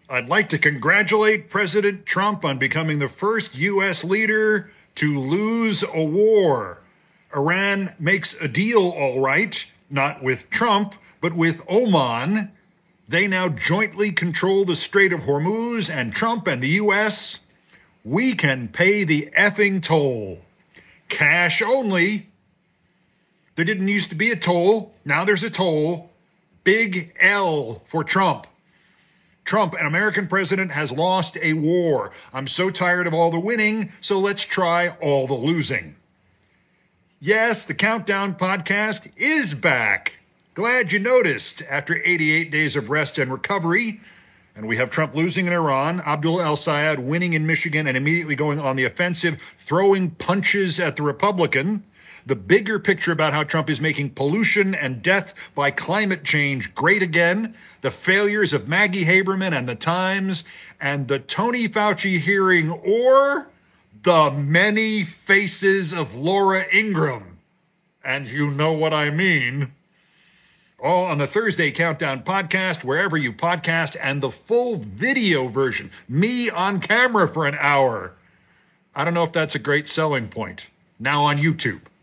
I'd like to congratulate President Trump on becoming the first U.S. leader to lose a war. Iran makes a deal, all right, not with Trump, but with Oman. They now jointly control the Strait of Hormuz, and Trump and the U.S., we can pay the effing toll. Cash only. There didn't used to be a toll. Now there's a toll. Big L for Trump. Trump, an American president, has lost a war. I'm so tired of all the winning, so let's try all the losing. Yes, the Countdown podcast is back. Glad you noticed after 88 days of rest and recovery. And we have Trump losing in Iran, Abdul El-Sayed winning in Michigan and immediately going on the offensive, throwing punches at the Republican. The bigger picture about how Trump is making pollution and death by climate change great again, the failures of Maggie Haberman and the Times, and the Tony Fauci hearing, or the many faces of Laura Ingraham. And you know what I mean. All on the Thursday Countdown podcast, wherever you podcast, and the full video version, me on camera for an hour. I don't know if that's a great selling point. Now on YouTube.